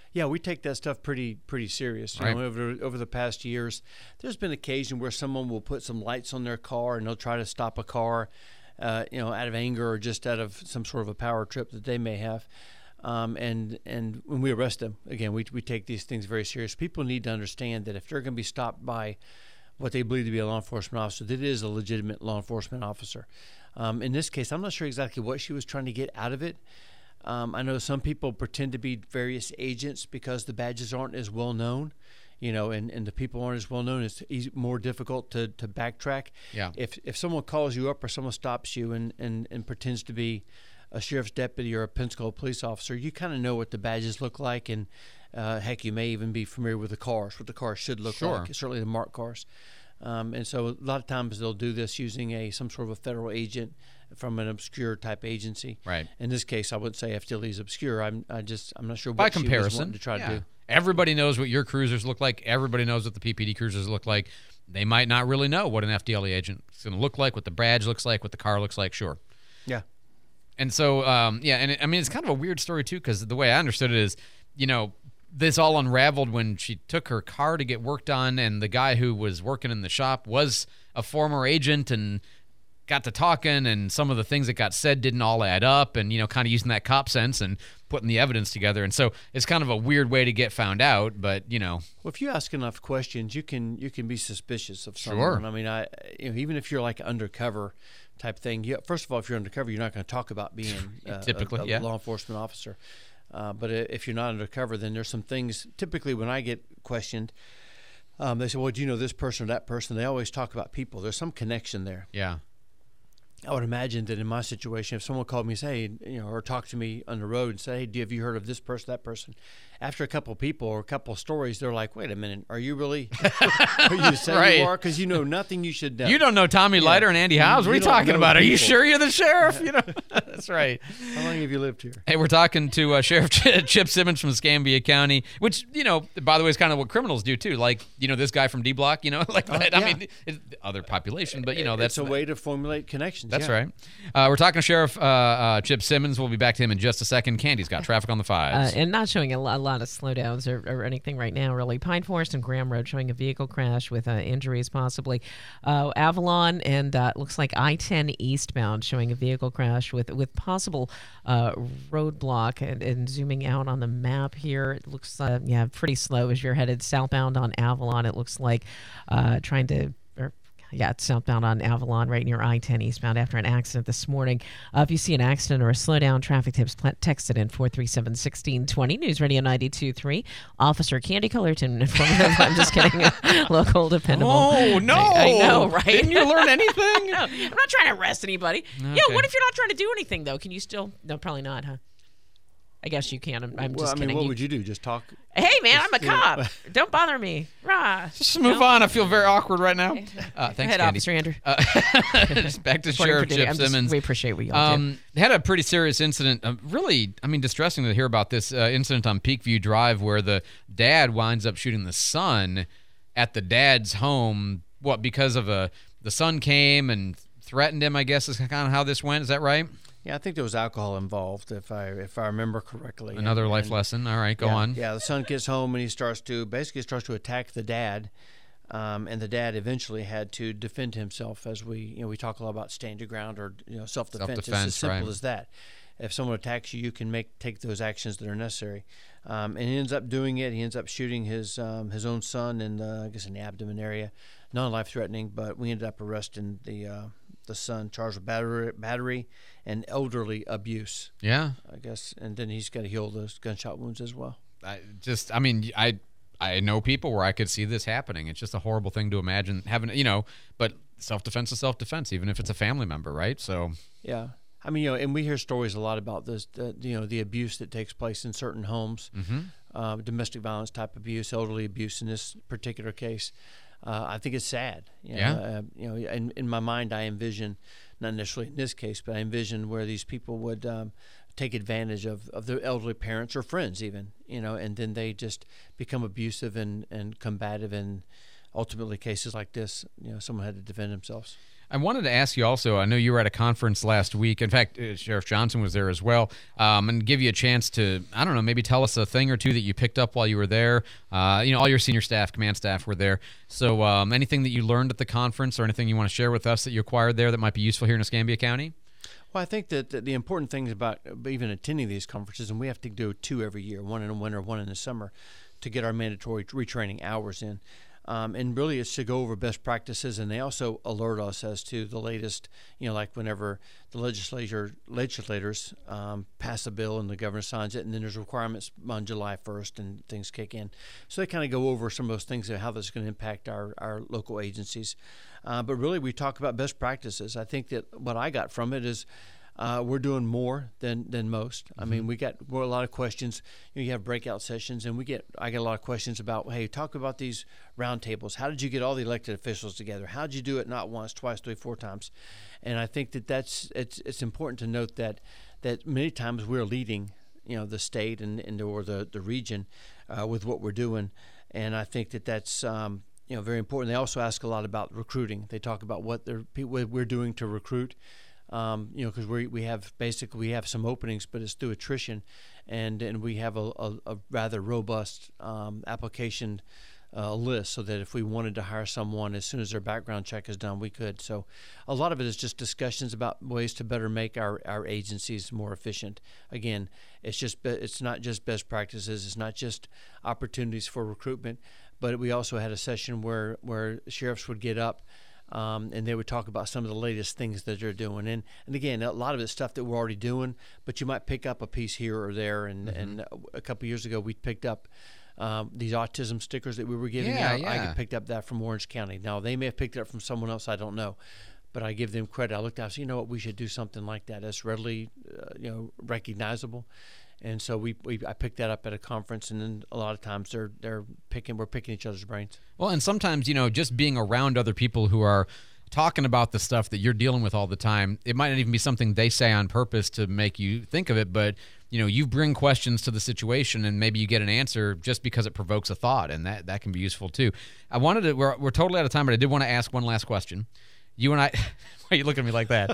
Yeah, we take that stuff pretty pretty serious. You Right. know, over over the past years, there's been occasion where someone will put some lights on their car and they'll try to stop a car, uh, you know, out of anger or just out of some sort of a power trip that they may have. Um, and and when we arrest them, again, we we take these things very serious. People need to understand that if they're going to be stopped by what they believe to be a law enforcement officer, that it is a legitimate law enforcement officer. Um, in this case, I'm not sure exactly what she was trying to get out of it. Um, I know some people pretend to be various agents because the badges aren't as well known, you know, and, and the people aren't as well known. It's easy, more difficult to, to backtrack. Yeah. If if someone calls you up or someone stops you and, and, and pretends to be a sheriff's deputy or a Pensacola police officer, you kind of know what the badges look like, and uh, heck, you may even be familiar with the cars, what the cars should look Sure. like, certainly the marked cars. Um, and so a lot of times they'll do this using a some sort of a federal agent from an obscure type agency. Right. In this case, I wouldn't say F T L E is obscure. I'm I just I'm not sure what By she was comparison, wanting to try yeah. to do. Everybody knows what your cruisers look like. Everybody knows what the P P D cruisers look like. They might not really know what an F T L E agent is going to look like, what the badge looks like, what the car looks like. Sure. Yeah. And so, um, yeah, and it, I mean, it's kind of a weird story, too, because the way I understood it is, you know, this all unraveled when she took her car to get work done, and the guy who was working in the shop was a former agent and got to talking, and some of the things that got said didn't all add up, and, you know, kind of using that cop sense and putting the evidence together. And so it's kind of a weird way to get found out, but, you know. Well, if you ask enough questions, you can you can be suspicious of Sure. someone. I mean, I you know, even if you're like undercover type thing, you, first of all, if you're undercover, you're not going to talk about being uh, Typically, a, a yeah. law enforcement officer. Uh, but i- if you're not undercover, then there's some things. Typically, when I get questioned, um, they say, "Well, do you know this person or that person?" They always talk about people. There's some connection there. Yeah. I would imagine that in my situation, if someone called me, say, you know, or talked to me on the road and say, "Hey, do have you heard of this person, that person?" After a couple of people or a couple of stories, they're like, "Wait a minute, are you really? Are you say Right. you are? Because you know nothing you should know." You don't know Tommy Yeah. Leiter and Andy Howes. What are you don't talking know about? Are you people. sure you're the sheriff? You know, that's right. How long have you lived here? Hey, we're talking to uh, Sheriff Ch- Chip Simmons from Escambia County, which, you know, by the way, is kind of what criminals do, too. Like, you know, this guy from D Block, you know, like that. I yeah. mean, it's other population, but, you know, that's it's a way to formulate connections. That's yeah. right. Uh, we're talking to Sheriff uh, uh, Chip Simmons. We'll be back to him in just a second. Candy's got traffic on the fives. Uh, and not showing a lot, a lot of slowdowns or, or anything right now, really. Pine Forest and Graham Road showing a vehicle crash with uh, injuries possibly. Uh, Avalon and uh, looks like I ten eastbound showing a vehicle crash with with possible uh, roadblock. And, and zooming out on the map here, it looks uh, yeah pretty slow as you're headed southbound on Avalon. It looks like uh, trying to. Or, Yeah, it's southbound on Avalon, right near I ten eastbound after an accident this morning. Uh, if you see an accident or a slowdown, traffic tips, pl- text it in four three seven, one six two zero. News Radio ninety-two point three. Officer Candy Cullerton, informative. I'm just kidding. Local, dependable. Oh, no. I, I know, right? Didn't you learn anything? No, I'm not trying to arrest anybody. Yeah, Okay. what if you're not trying to do anything, though? Can you still? No, probably not, huh? I guess you can. I'm, I'm Well, just I mean, kidding. what You- would you do? Just talk? Hey, man, I'm a Just, you know, cop. Don't bother me. Rah. Just move on. I feel very awkward right now. Uh, thanks, ahead, Candy. Officer Andrew. Uh, just back to Reporting for Sheriff duty. Chip I'm just- Simmons. we appreciate what y'all do. um, had a pretty serious incident. Uh, really, I mean, distressing to hear about this uh, incident on Peakview Drive where the dad winds up shooting the son at the dad's home. What, because of a the son came and threatened him, I guess is kind of how this went. Is that right? Yeah, I think there was alcohol involved, if I if I remember correctly. Another And- life and- lesson. All right, go yeah, on. Yeah, the son gets home and he starts to basically starts to attack the dad, um, and the dad eventually had to defend himself. As we you know we talk a lot about stand your ground or you know self defense. It's Self-defense, as simple right. as that. If someone attacks you, you can make take those actions that are necessary. Um, and he ends up doing it. He ends up shooting his um, his own son in the I guess in the abdomen area, non-life threatening. But we ended up arresting the uh, the son, charged with battery, battery and elderly abuse. Yeah. I guess, and then he's got to heal those gunshot wounds as well. I just, I mean, I I know people where I could see this happening. It's just a horrible thing to imagine having, you know, but self-defense is self-defense, even if it's a family member, right? So, Yeah. I mean, you know, and we hear stories a lot about this, uh, you know, the abuse that takes place in certain homes, Mhm. uh, domestic violence type abuse, elderly abuse in this particular case. Uh, I think it's sad. You know, Yeah. Uh, you know, in, in my mind, I envision, not necessarily in this case, but I envision where these people would um, take advantage of, of their elderly parents or friends even, you know, and then they just become abusive and, and combative, and ultimately cases like this, you know, someone had to defend themselves. I wanted to ask you also, I know you were at a conference last week. In fact, uh, Sheriff Johnson was there as well, um, and give you a chance to, I don't know, maybe tell us a thing or two that you picked up while you were there. Uh, you know, all your senior staff, command staff were there. So um, anything that you learned at the conference or anything you want to share with us that you acquired there that might be useful here in Escambia County? Well, I think that the important things about even attending these conferences, and we have to do two every year, one in the winter, one in the summer, to get our mandatory retraining hours in. Um, and really it's to go over best practices, and they also alert us as to the latest, you know, like whenever the legislature legislators um, pass a bill and the governor signs it, and then there's requirements on July first and things kick in. So they kind of go over some of those things and how this is going to impact our, our local agencies. Uh, but really we talk about best practices. I think that what I got from it is Uh, we're doing more than than most. I mean, we got we're a lot of questions. You know, you have breakout sessions, and we get I get a lot of questions about, hey, talk about these roundtables. How did you get all the elected officials together? How did you do it not once, twice, three, four times? And I think that that's it's it's important to note that that many times we're leading, you know, the state and, and or the the region uh, with what we're doing, and I think that that's um, you know very important. They also ask a lot about recruiting. They talk about what they're what we're doing to recruit. Um, you know, because we we have basically we have some openings, but it's through attrition, and and we have a, a, a rather robust um, application uh, list, so that if we wanted to hire someone as soon as their background check is done, we could. So, a lot of it is just discussions about ways to better make our, our agencies more efficient. Again, it's just it's not just best practices, it's not just opportunities for recruitment, but we also had a session where where sheriffs would get up. Um, and they would talk about some of the latest things that they're doing. And, and again, a lot of it's stuff that we're already doing, but you might pick up a piece here or there. And, mm-hmm. and a couple of years ago, we picked up um, these autism stickers that we were giving yeah, out. Yeah. I picked up that from Orange County. Now, they may have picked it up from someone else, I don't know. But I give them credit. I looked out and said, you know what, we should do something like that. That's readily uh, you know, recognizable. And so we, we I picked that up at a conference, and then a lot of times they're they're picking we're picking each other's brains. Well, and sometimes, you know, just being around other people who are talking about the stuff that you're dealing with all the time, it might not even be something they say on purpose to make you think of it, but you know, you bring questions to the situation, and maybe you get an answer just because it provokes a thought, and that that can be useful too. I wanted to we're we're totally out of time, but I did want to ask one last question. You and I, why are you looking at me like that?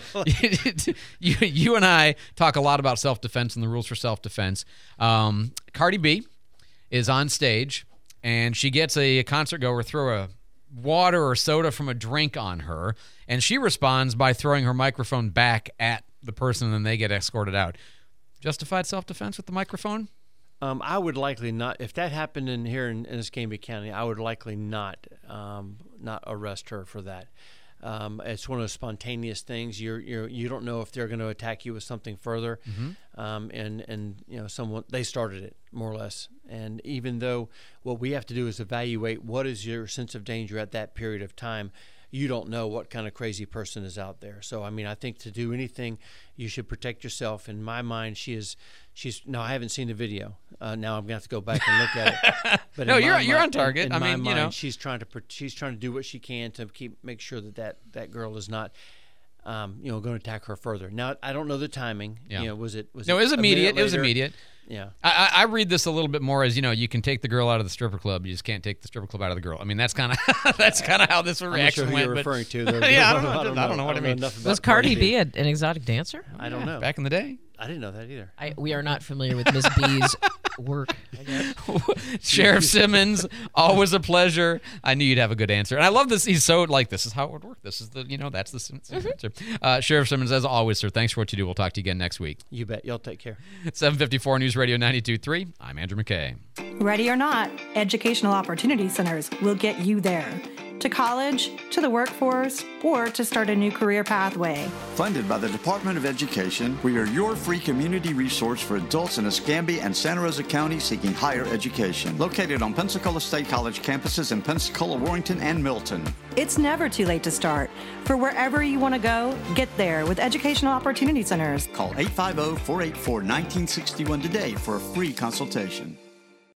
you, you and I talk a lot about self-defense and the rules for self-defense. Um, Cardi B is on stage, and she gets a, a concert goer throw a water or soda from a drink on her, and she responds by throwing her microphone back at the person, and then they get escorted out. Justified self-defense with the microphone? Um, I would likely not. If that happened in here in, in Escambia County, I would likely not um, not arrest her for that. Um, it's one of those spontaneous things. You're, you're, you don't know if they're going to attack you with something further. Mm-hmm. Um, and, and, you know, someone, they started it more or less. And even though what we have to do is evaluate what is your sense of danger at that period of time, you don't know what kind of crazy person is out there. So, I mean, I think to do anything, you should protect yourself. In my mind, she is, she's, no, I haven't seen the video. Uh, now I'm going to have to go back and look at it. But no, in you're my you're mind, on target. In, in I my mean, mind, you know, she's trying to, she's trying to do what she can to keep, make sure that that, that girl is not, um, you know, going to attack her further. Now, I don't know the timing. Yeah. You know, was it, was no, it, it was immediate. It was, it was immediate. Yeah. I, I read this a little bit more as, you know, you can take the girl out of the stripper club, you just can't take the stripper club out of the girl. I mean, that's kind of that's kind of how this reaction I'm not sure who went. You're but, referring to. Though. yeah, I don't know. I don't know, I don't know what I, I mean. Was Cardi B an exotic dancer? I don't know. Back in the day. I didn't know that either. I, we are not familiar with Miss B's work. I guess. Sheriff Simmons, always a pleasure. I knew you'd have a good answer, and I love this. He's so like, this is how it would work. This is the, you know, that's the mm-hmm. answer. Uh, Sheriff Simmons, as always, sir. Thanks for what you do. We'll talk to you again next week. You bet. Y'all take care. seven fifty-four News Radio ninety-two point three. I'm Andrew McKay. Ready or not, Educational Opportunity Centers will get you there. To college, to the workforce, or to start a new career pathway. Funded by the Department of Education, we are your free community resource for adults in Escambia and Santa Rosa County seeking higher education. Located on Pensacola State College campuses in Pensacola, Warrington, and Milton. It's never too late to start. For wherever you want to go, get there with Educational Opportunity Centers. Call eight five zero, four eight four, one nine six one today for a free consultation.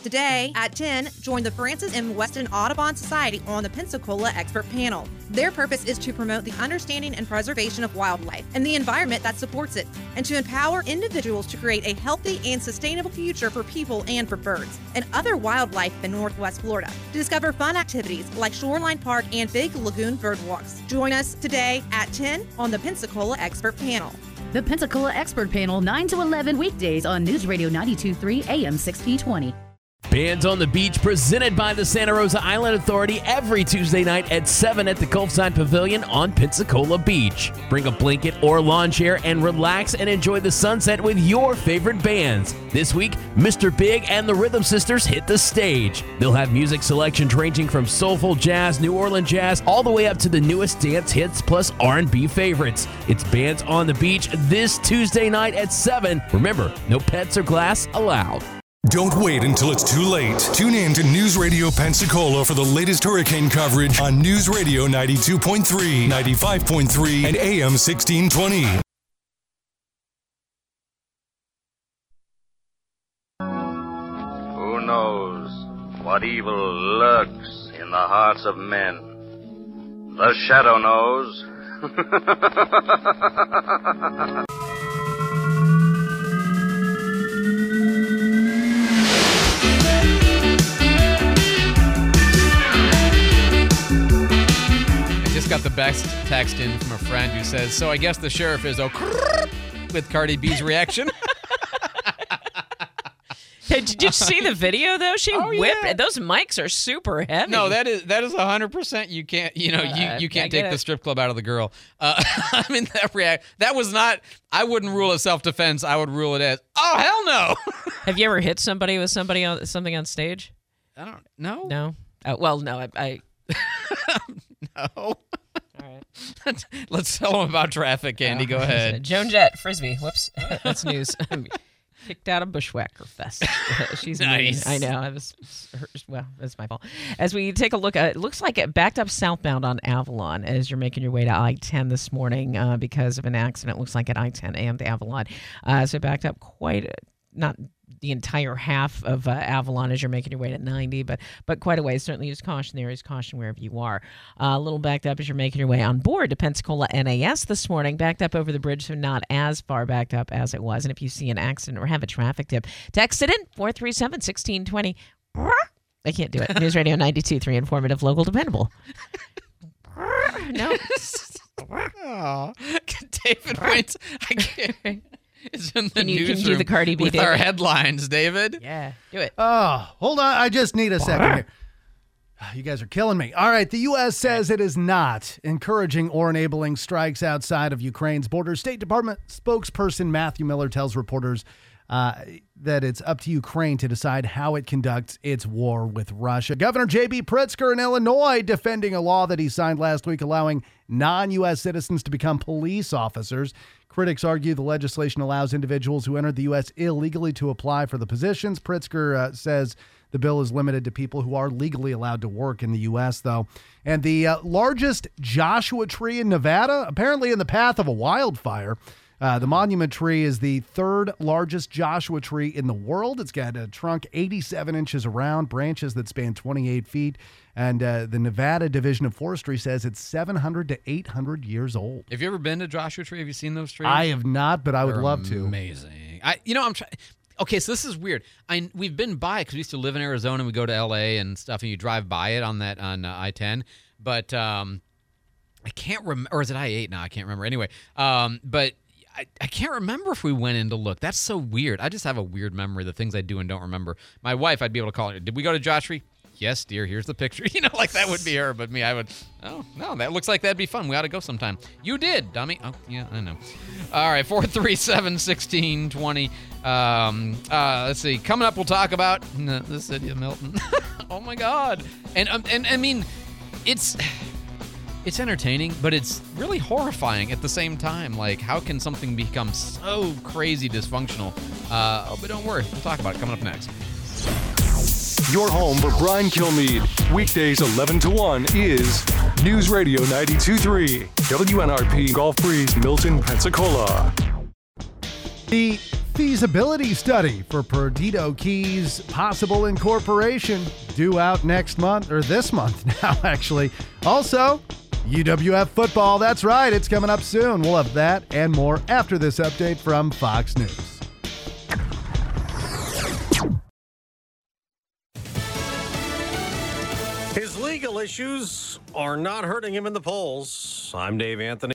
Today at ten, join the Francis M. Weston Audubon Society on the Pensacola Expert Panel. Their purpose is to promote the understanding and preservation of wildlife and the environment that supports it, and to empower individuals to create a healthy and sustainable future for people and for birds and other wildlife in Northwest Florida. To discover fun activities like Shoreline Park and Big Lagoon Bird Walks. Join us today at ten on the Pensacola Expert Panel. The Pensacola Expert Panel, nine to eleven weekdays on News Radio ninety-two point three A M sixteen twenty. Bands on the Beach, presented by the Santa Rosa Island Authority, every Tuesday night at seven at the Gulfside Pavilion on Pensacola Beach. Bring a blanket or lawn chair and relax and enjoy the sunset with your favorite bands. This week, Mister Big and the Rhythm Sisters hit the stage. They'll have music selections ranging from soulful jazz, New Orleans jazz, all the way up to the newest dance hits plus R and B favorites. It's Bands on the Beach this Tuesday night at seven. Remember, no pets or glass allowed. Don't wait until it's too late. Tune in to News Radio Pensacola for the latest hurricane coverage on News Radio ninety-two point three, ninety-five point three, and A M sixteen twenty. Who knows what evil lurks in the hearts of men? The Shadow knows. Just got the best text in from a friend who says, so I guess the sheriff is okay with Cardi B's reaction. Hey, did you see the video though? She Oh, whipped yeah. Those mics are super heavy. No, that is that is one hundred percent. You can't, you know, Uh, you, you I can't get take the it. strip club out of the girl. Uh, I mean, that react that was not, I wouldn't rule it self-defense. I would rule it as, oh, hell no. Have you ever hit somebody with somebody on something on stage? I don't know. No. Uh, well, no. I. I No. All right. Let's tell them about traffic, Andy. Go ahead. Joan Jett, Frisbee. Whoops. That's news. Kicked out of Bushwhacker Fest. She's Nice. mean. I know. I was, her, well, that's my fault. As we take a look at it, looks like it backed up southbound on Avalon as you're making your way to I ten this morning uh, because of an accident. Looks like at I ten and Avalon. Uh, so backed up quite a, not the entire half of uh, Avalon as you're making your way to ninety, but but quite a way. Certainly use caution there. Use caution wherever you are. Uh, a little backed up as you're making your way on board to Pensacola N A S this morning. Backed up over the bridge, so not as far backed up as it was. And if you see an accident or have a traffic tip, text it in four three seven, one six two zero. I can't do it. News Radio ninety-two point three, informative, local, dependable. No. Oh, David Wayne's. I can't. It's in the Can you- can you newsroom do the Cardi B, with our David? headlines, David. Yeah, do it. Oh, hold on. I just need a second here. You guys are killing me. All right. The U S says it is not encouraging or enabling strikes outside of Ukraine's borders. State Department spokesperson Matthew Miller tells reporters uh, that it's up to Ukraine to decide how it conducts its war with Russia. Governor J B. Pritzker in Illinois defending a law that he signed last week allowing non-U S citizens to become police officers. Critics argue the legislation allows individuals who entered the U S illegally to apply for the positions. Pritzker uh, says the bill is limited to people who are legally allowed to work in the U S, though. And the uh, largest Joshua tree in Nevada, apparently in the path of a wildfire. Uh, the monument tree is the third largest Joshua tree in the world. It's got a trunk eighty-seven inches around, branches that span twenty-eight feet. And uh, the Nevada Division of Forestry says it's seven hundred to eight hundred years old. Have you ever been to Joshua Tree? Have you seen those trees? I have not, but I would They're love to. Amazing. I, you know, I'm trying. Okay, so this is weird. I we've been by because we used to live in Arizona and we go to L A and stuff, and you drive by it on that on uh, I ten. But um, I can't remember, or is it I eight now? I can't remember. Anyway, um, but. I, I can't remember if we went in to look. That's so weird. I just have a weird memory, the things I do and don't remember. My wife, I'd be able to call her. Did we go to Joshua Tree? Yes, dear. Here's the picture. You know, like that would be her. But me, I would, oh, no, that looks like that'd be fun. We ought to go sometime. You did, dummy. Oh, yeah, I know. All right, four three seven, one six two zero. Um, uh, let's see. Coming up, we'll talk about uh, the city of Milton. Oh, my God. And, um, and I mean, it's... It's entertaining, but it's really horrifying at the same time. Like, how can something become so crazy dysfunctional? Uh, oh, but don't worry. We'll talk about it coming up next. Your home for Brian Kilmeade. Weekdays eleven to one is News Radio ninety-two point three. W N R P Gulf Breeze, Milton, Pensacola. The feasibility study for Perdido Key's possible incorporation due out next month, or this month now, actually. Also, U W F football. That's right. It's coming up soon. We'll have that and more after this update from Fox News. His legal issues are not hurting him in the polls. I'm Dave Anthony.